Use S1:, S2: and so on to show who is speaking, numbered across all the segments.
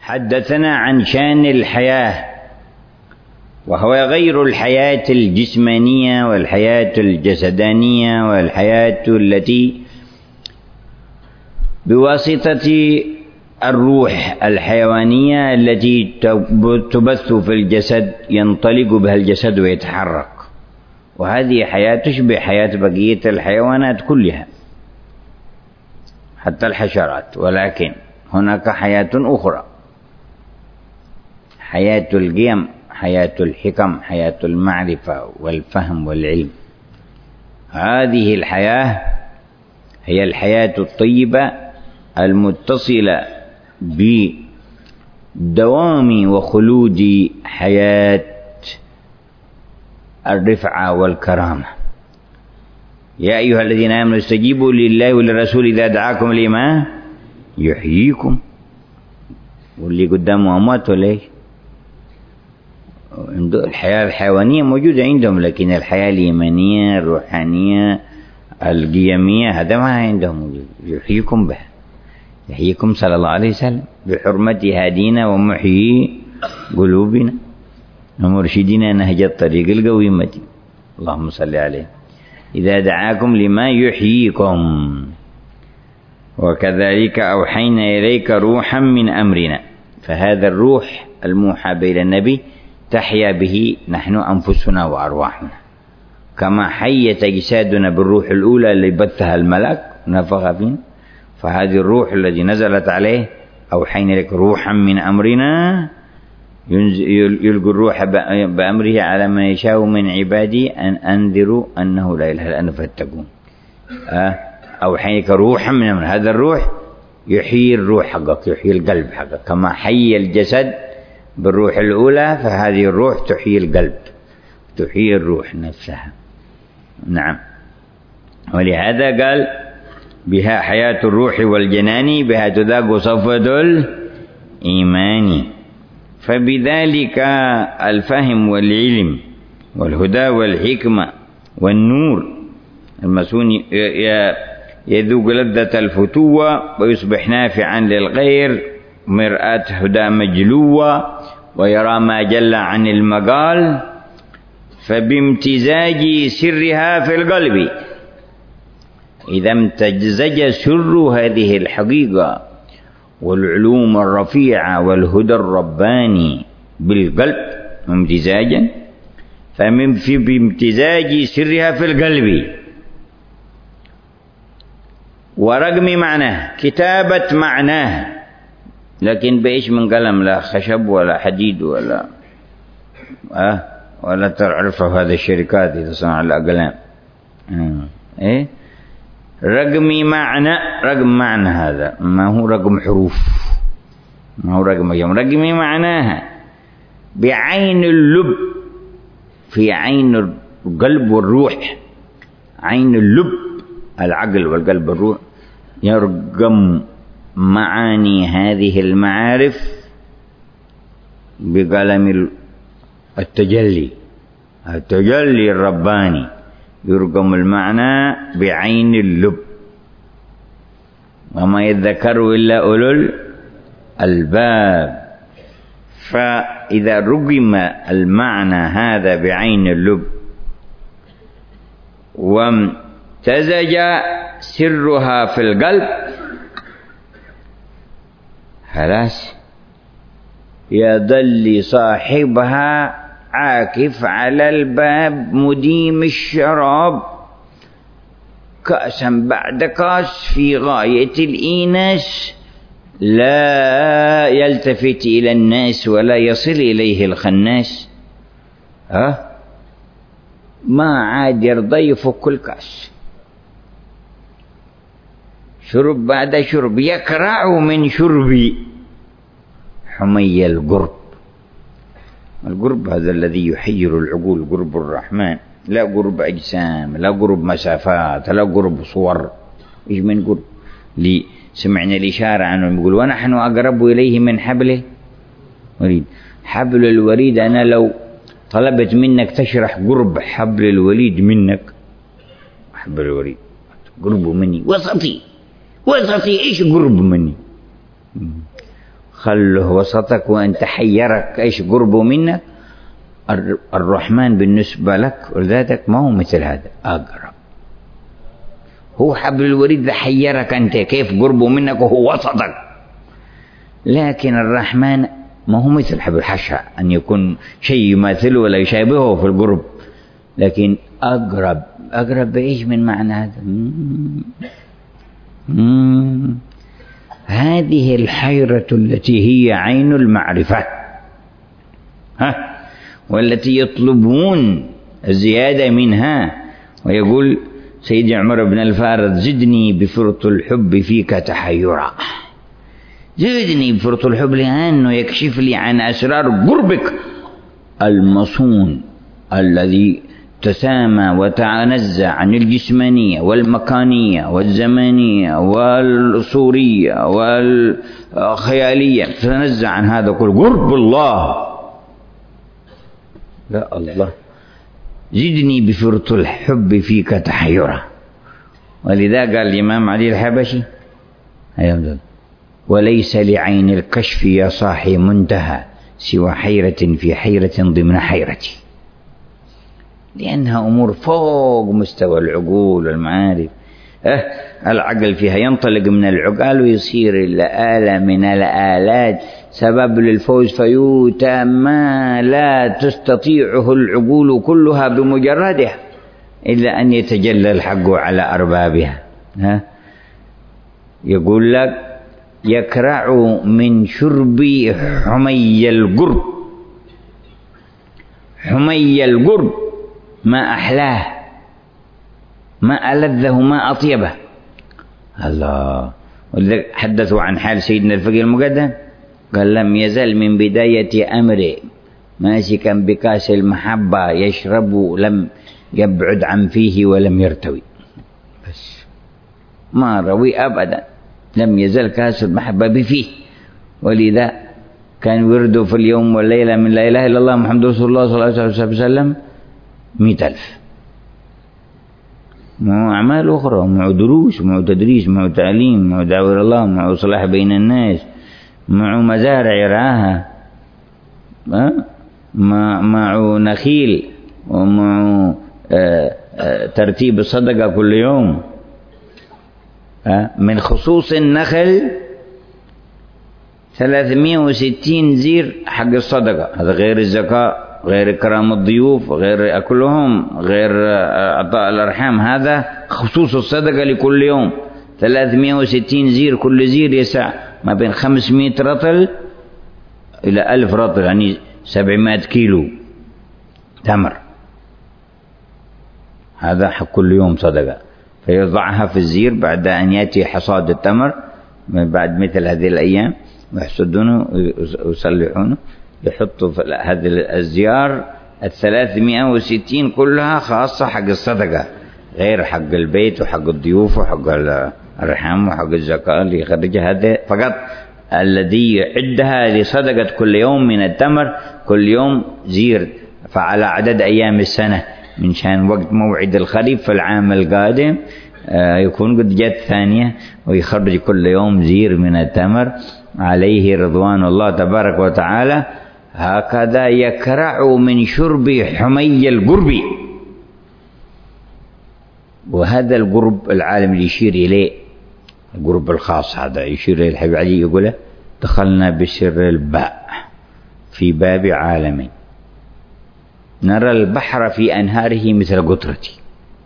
S1: حدثنا عن شان الحياة، وهو غير الحياة الجسمانية والحياة الجسدانية والحياة التي بواسطة الروح الحيوانية التي تبث في الجسد، ينطلق بها الجسد ويتحرك، وهذه حياة تشبه حياة بقية الحيوانات كلها حتى الحشرات، ولكن هناك حياة أخرى، حياة القيم، حياة الحكم، حياة المعرفة والفهم والعلم. هذه الحياة هي الحياة الطيبة المتصلة بدوام وخلود حياة الرفعة والكرامة. يا أيها الذين آمنوا استجيبوا لله وللرسول إذا دعاكم لما يحييكم. واللي قدامه أموات ولا إيش؟ الحياة الحيوانية موجودة عندهم، لكن الحياة الإيمانية الروحانية القيمية هذا ما عندهم موجود. يحييكم به، يحييكم صلى الله عليه وسلم بحرمة هادينا ومحيي قلوبنا ومرشدنا نهج الطريق القويمة. اللهم صل عليه. إذا دعاكم لما يحييكم. وكذلك أوحينا إليك روحا من أمرنا. فهذا الروح الموحى بين النبي تحيا به نحن أنفسنا وأرواحنا، كما حيت أجسادنا بالروح الأولى اللي بثها الملك نفخ فينا، فهذه الروح التي نزلت عليه أوحينا لك روحا من أمرنا، يلقي الروح بأمره على من يشاء من عبادي أن أنذروا أنه لا إله إلا أنا فاتقون. أوحينا لك روحا من أمرنا. هذا الروح يحيي الروح حقك، يحيي القلب حقك، كما حي الجسد بالروح الأولى، فهذه الروح تحيي القلب، تحيي الروح نفسها. نعم. ولهذا قال بها حياة الروح والجنان، بها تذاق صفوة الإيمان. فبذلك الفهم والعلم والهدى والحكمة والنور المسون يذوق لذة الفتوة ويصبح نافعا للغير، مرآة هدى مجلوة، ويرى ما جل عن المقال. فبامتزاج سرها في القلب، إذا امتزج سر هذه الحقيقة والعلوم الرفيعة والهدى الرباني بالقلب امتزاجا، بامتزاج سرها في القلب ورقم معناه، كتابة معناه، لكن بإيش؟ من قلم، لا خشب ولا حديد ولا تعرفه هذه الشركات إذا صنع الأقلام. إيه؟ رقم معنى هذا، ما هو رقم حروف، ما هو رقم يوم. رقم معناها بعين اللب، في عين القلب والروح، عين اللب العقل والقلب والروح، يرقم معاني هذه المعارف بقلم التجلي الرباني، يرقم المعنى بعين اللب. وما يذكر إلا أولو الألباب. فإذا رقم المعنى هذا بعين اللب وامتزج سرها في القلب، خلاص يظل صاحبها عاكف على الباب مديم الشراب كأسا بعد كأس في غاية الإيناس، لا يلتفت إلى الناس ولا يصل إليه الخناس. ما عاد يرضى يفك الكأس، شرب بعد شرب، يكرع من شربي حمي القرب. القرب هذا الذي يحير العقول، قرب الرحمن، لا قرب أجسام، لا قرب مسافات، لا قرب صور. إيش من قرب؟ سمعنا الإشارة عنه يقول ونحن أقرب إليه من حبل الوريد. حبل الوريد، أنا لو طلبت منك تشرح قرب حبل الوريد منك، حبل الوريد قربه مني وسطي، إيش قرب مني؟ خله وسطك وأنت حيرك إيش قربه منك. الرحمن بالنسبة لك ولذاتك ما هو مثل هذا، أقرب. هو حبل الوريد ذا حيرك أنت كيف قربه منك وهو وسطك، لكن الرحمن ما هو مثل حبل الحشا أن يكون شيء يماثله ولا يشابهه في القرب، لكن أقرب. أقرب بإيش من معنى هذا؟ هذه الحيرة التي هي عين المعرفة، والتي يطلبون الزيادة منها. ويقول سيدي عمر بن الفارض: زدني بفرط الحب فيك تحيرا. زدني بفرط الحب لأنه يكشف لي عن أسرار قربك المصون الذي تسامى وتنزع عن الجسمانية والمكانية والزمانية والصورية والخيالية، تنزع عن هذا كل قرب الله. لا الله، زدني بفرط الحب فيك تحيرا. ولذا قال الإمام علي الحبشي: وليس لعين الكشف يا صاحي منتهى سوى حيرة في حيرة ضمن حيرتي، لأنها أمور فوق مستوى العقول والمعارف. العقل فيها ينطلق من العقال ويصير الآلة من الآلات، سبب للفوز فيوتى ما لا تستطيعه العقول كلها بمجردها إلا أن يتجلى الحق على أربابها. يقول لك: يكرع من شرب حمي القرب. حمي القرب ما أحلاه، ما ألذه، ما أطيبه. الله. حدثوا عن حال سيدنا الفقيه المقدم، قال: لم يزل من بداية أمره ماسكا بكاس المحبة يشرب، لم يبعد عن فيه ولم يرتوي. بس ما روي أبدا، لم يزل كاس المحبة بفيه. ولذا كان ورده في اليوم والليلة من لا إله إلا الله محمد رسول الله صلى الله عليه وسلم 100,000. معه أعمال أخرى، معه دروس، معه تدريس، معه تعليم، معه دعوة إلى الله، معه صلاح بين الناس، معه مزارع يرعاها، معه نخيل، ومعه ترتيب الصدقة كل يوم. من خصوص النخل 360 زير حق الصدقة، هذا غير الزكاة، غير إكرام الضيوف، غير أكلهم، غير أعطاء الأرحام. هذا خصوص الصدقة لكل يوم 360 زير. كل زير يسع ما بين 500 رطل إلى 1000 رطل، يعني 700 كيلو تمر. هذا حق كل يوم صدقة. فيضعها في الزير بعد أن يأتي حصاد التمر بعد مثل هذه الأيام، ويحصدونه ويصلحونه، يحطوا في هذه الزيار 360 كلها خاصة حق الصدقة، غير حق البيت وحق الضيوف وحق الأرحام وحق الزكاة اللي يخرجها. هذا فقط الذي يعدها لصدقة كل يوم من التمر، كل يوم زير. فعلى عدد أيام السنة من شان وقت موعد الخريف في العام القادم يكون قد جت ثانية، ويخرج كل يوم زير من التمر عليه رضوان الله تبارك وتعالى. هكذا يكرع من شرب حمي القرب. وهذا القرب العالم اللي يشير إليه القرب الخاص، هذا يشير إليه الحبيب علي، يقول: دخلنا بسر الباء في باب عالمين، نرى البحر في أنهاره مثل قطرتي.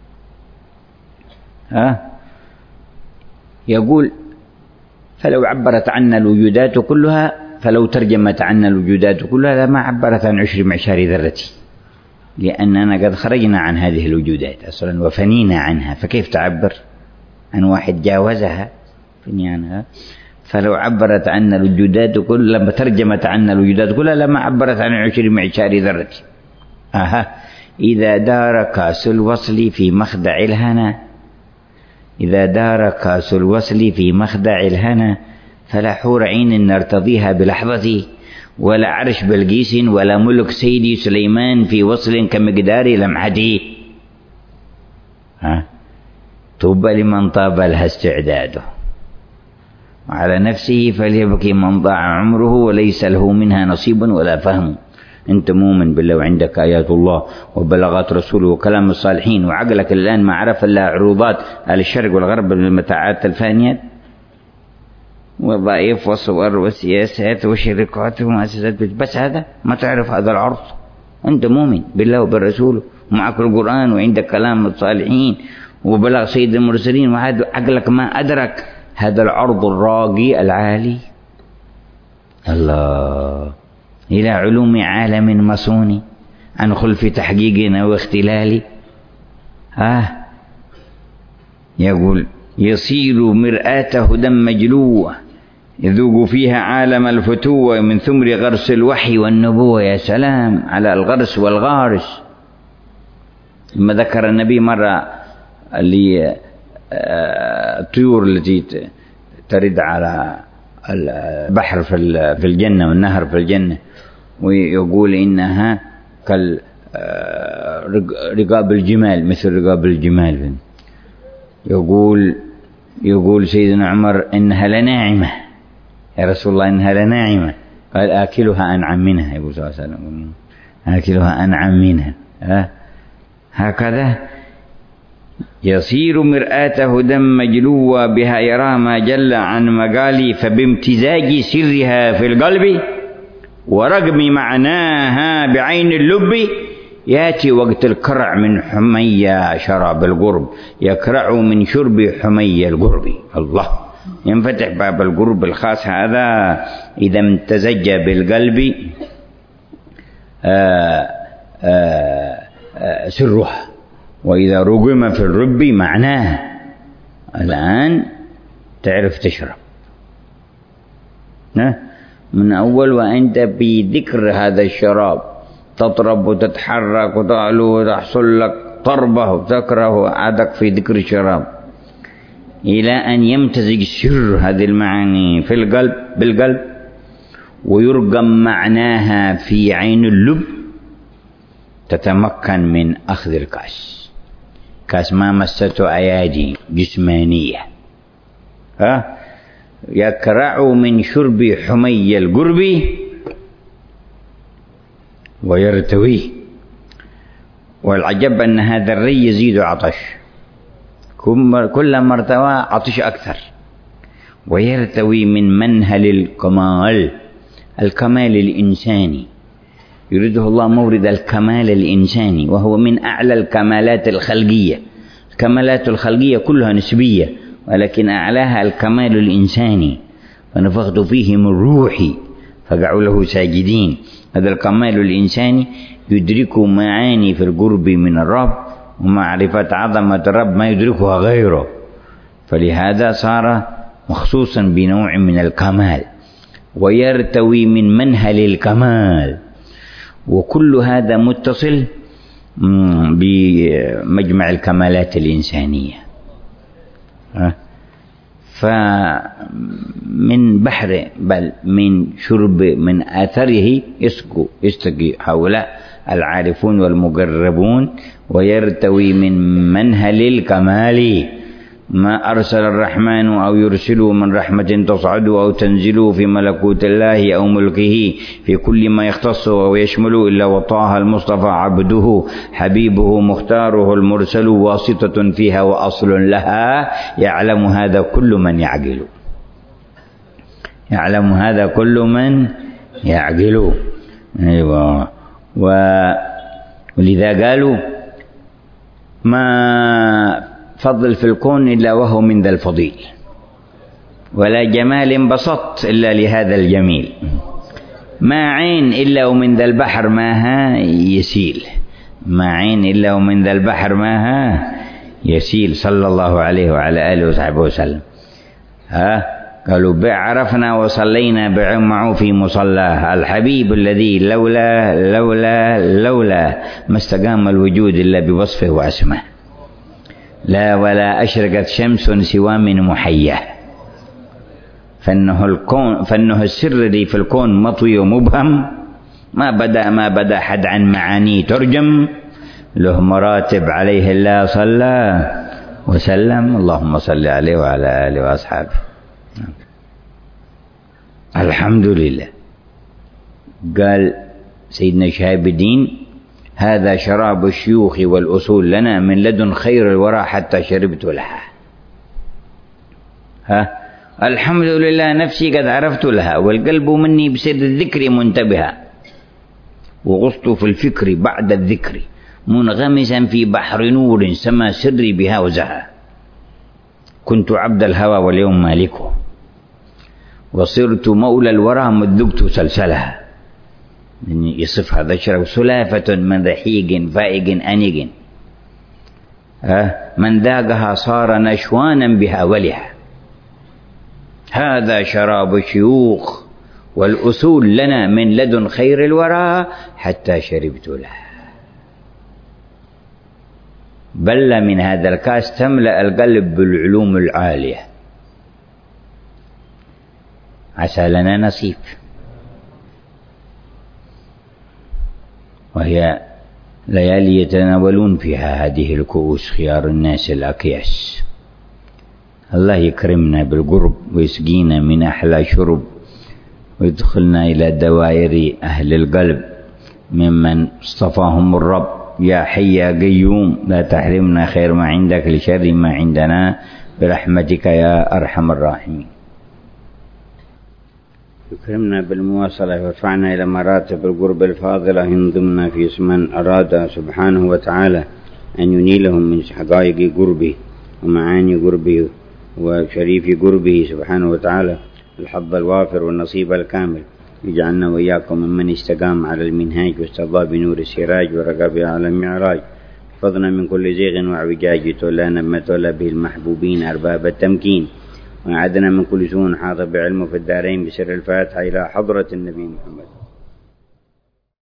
S1: يقول: فلو عبرت عنا الوجودات كلها، فلو ترجمت عنا الوجودات كلها لما عبرت عن 10 معشار ذرتي، لأننا قد خرجنا عن هذه الوجودات أصلا وفنينا عنها، فكيف تعبر عن واحد جاوزها فني عنها؟ فلو عبرت عنا الوجودات كلها، لما ترجمت عنا الوجودات كلها لما عبرت عن 10 معشار ذرتي. إذا دار كاس الوصل في مخدع الهنا، إذا دار كاس الوصل في مخدع الهنا، فلا حور عين نرتضيها بلحظتي، ولا عرش بلقيس، ولا ملك سيدي سليمان في وصل كمقدار لمعته. طوبى لمن طاب لها استعداده، وعلى نفسه فليبكي من ضاع عمره وليس له منها نصيب ولا فهم. أنت مؤمن بالله وعندك آيات الله وبلاغات رسوله وكلام الصالحين، وعقلك الآن ما عرف إلا عروضات على الشرق والغرب من المتاعات الفانية وظائف وصور وسياسات وشركات ومؤسسات، بس هذا ما تعرف هذا العرض. أنت مؤمن بالله وبالرسول ومعك القرآن وعندك كلام الصالحين وبلاغ سيد المرسلين، وهذا عقلك ما أدرك هذا العرض الراقي العالي. الله، إلى علوم عالم مصوني عن خلف تحقيقنا واختلالي. يقول يصير مرآة هدى مجلوة يذوق فيها عالم الفتوة من ثمر غرس الوحي والنبوة. يا سلام على الغرس والغارس. لما ذكر النبي مرة الطيور التي ترد على البحر في الجنة والنهر في الجنة، ويقول إنها كالرقاب الجمال، مثل رقاب الجمال. يقول سيدنا عمر إنها لناعمة يا رسول الله، إنها لناعمة. قال آكلها أنعم منها. يقول صلى الله عليه وسلم آكلها أنعم منها. هكذا يصير مرآة هدى مجلوة بها يرى ما جل عن مقالي، فبامتزاج سرها في القلب ورغم معناها بعين اللب ياتي وقت الكرع من حمية شراب القرب، يكرع من شرب حمية القرب. الله، ينفتح باب القرب الخاص هذا إذا امتزج بالقلب سرها، وإذا رغم في الرب معناه. الآن تعرف تشرب من أول وأنت بذكر هذا الشراب تطرب وتتحرك وتعلو وتحصل لك طربة وتكره عادك في ذكر الشراب، إلى أن يمتزج سر هذه المعاني في القلب بالقلب ويرغم معناها في عين اللب، تتمكن من أخذ الكأس. كأس ما مسته أيادي جسمانية، يكرع من شرب حمي القرب ويرتويه. والعجب أن هذا الري يزيد عطش، كلما ارتوى عطش أكثر. ويرتوي من منهل الكمال الإنساني، يريده الله مورد الكمال الإنساني، وهو من أعلى الكمالات الخلقية. الكمالات الخلقية كلها نسبية، ولكن أعلاها الكمال الإنساني. فنفخت فيه من روحي فقعوا له ساجدين. هذا الكمال الإنساني يدرك معاني في القرب من الرب ومعرفة عظمة الرب ما يدركها غيره، فلهذا صار مخصوصا بنوع من الكمال. ويرتوي من منهل الكمال، وكل هذا متصل بمجمع الكمالات الإنسانية. فمن بحر بل من شرب من آثره يستقي هؤلاء العارفون والمقربون. ويرتوي من منهل الكمال ما أرسل الرحمن أو يرسل من رحمة تصعد أو تنزل في ملكوت الله أو ملكه في كل ما يختص ويشمل إلا وطاها المصطفى عبده حبيبه مختاره المرسل واسطة فيها وأصل لها. يعلم هذا كل من يعقل، يعلم هذا كل من يعقل. أيوة. ولذا قالوا ما فضل في الكون إلا وهو من ذا الفضيل، ولا جمال انبسط إلا لهذا الجميل. ما عين إلا ومن ذا البحر ماها يسيل، ما عين إلا ومن ذا البحر ماها يسيل، صلى الله عليه وعلى آله وصحبه وسلم. قالوا عرفنا وصلينا معه في مصلاه الحبيب الذي لولا ما استقام الوجود إلا بوصفه واسمه، لا ولا أشرقت شمس سوى من محياه. فإنه السر الذي في الكون مطوي ومبهم، ما بدا حد عن معانيه ترجم، له مراتب عليه الله صلى وسلم. اللهم صل عليه وعلى آله وأصحابه. الحمد لله. قال سيدنا شهاب الدين: هذا شراب الشيوخ والأصول لنا من لدن خير الورى حتى شربت لها. الحمد لله، نفسي قد عرفت لها، والقلب مني بسر الذكر منتبها، وغصت في الفكر بعد الذكر، منغمسا في بحر نور سما سري بها وزها. كنت عبد الهوى واليوم مالكه، وصرت مولى الورى مذ ذقت سلسلها. يصف هذا الشراب: سلافة من رحيق فائق أنيق، من ذاقها صار نشوانا بها ولها. هذا شراب الشيوخ والأصول لنا من لدن خير الورى حتى شربت له. بل من هذا الكاس تملأ القلب بالعلوم العالية. عسى لنا نصيب. وهي ليالي يتناولون فيها هذه الكؤوس خيار الناس الأكياس. الله يكرمنا بالقرب ويسقينا من أحلى شرب، ويدخلنا إلى دوائر أهل القلب ممن اصطفاهم الرب. يا حي يا قيوم لا تحرمنا خير ما عندك لشر ما عندنا برحمتك يا أرحم الراحمين. يكرمنا بالمواصلة ويرفعنا إلى مراتب القرب الفاضلة، ينضمنا في من أراد سبحانه وتعالى أن ينيلهم من حقائق قربه ومعاني قربه وشريف قربه سبحانه وتعالى الحظ الوافر والنصيب الكامل. يجعلنا وإياكم ممن استقام على المنهاج واستضاء بنور السراج ورقى به على المعراج. احفظنا من كل زيغ واعوجاج، تولانا بما تولى به المحبوبين أرباب التمكين، وأعدنا من كل سوء حاط بعلمه في الدارين بسر الفاتحة إلى حضرة النبي محمد.